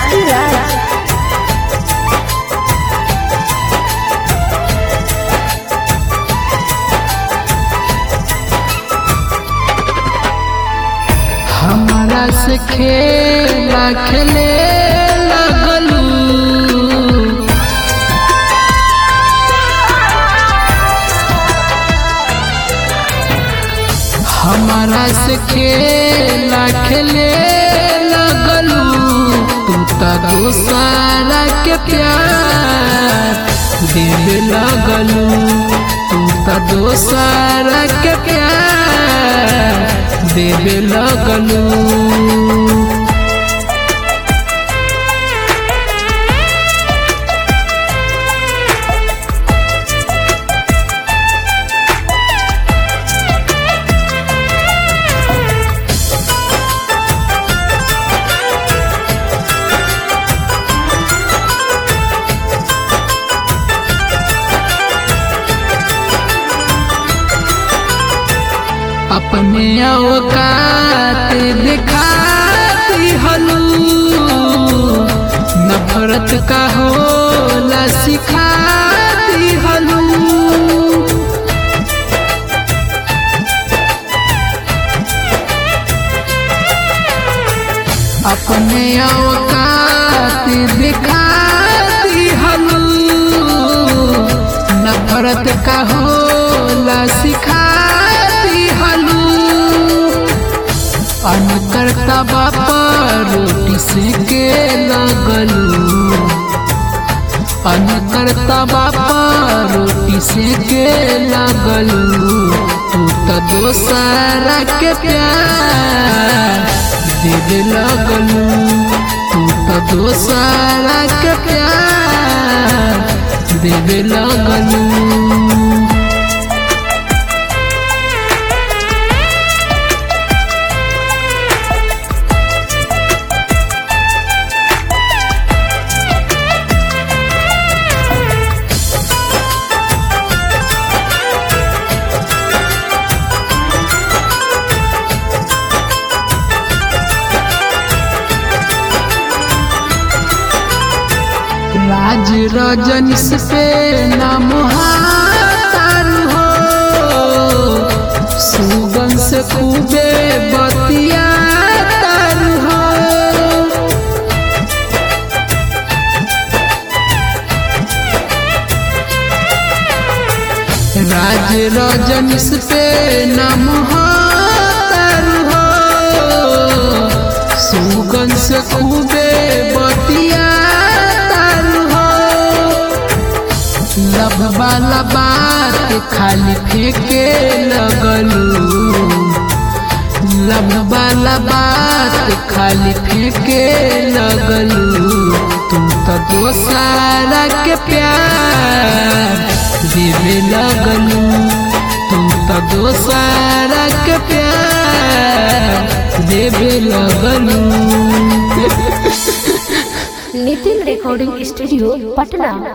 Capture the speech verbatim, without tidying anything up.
Ariraj. हमारा से खेला खेले लगलू, हमारा से खेला खेले लगलू। तू तो दूसरा के प्यार दिल लगलू, तू तो दूसरा के प्यार देवे लगलू। अपने औकात दिखाती हलू, नफरत का होला सिखाती हलू। अपने औकात दिखाती हलू, नफरत का होला सिखाती हलू। अनकर्ता बापा रोटी सेके लगलू, अनकर्ता बापा रोटी सेके लगलू। तू तो दोसरा के प्यार देवे लगलू, तू तो दोसरा के प्यार देवे लगलू। राज रजनीश पे नाम हातार हो, सुगन से खूबे बतियातार हो। राज रजनीश पे नाम हातार हो, सुगन से खूबे बतिया। लब वाला बात खाली फेंके लगलू, लब वाला बात खाली फेंके लगलू। तू तो दोसरा के प्यार देवे लगलू, तू तो दोसरा के प्यार देवे लगलू। Nitin recording studio Patna.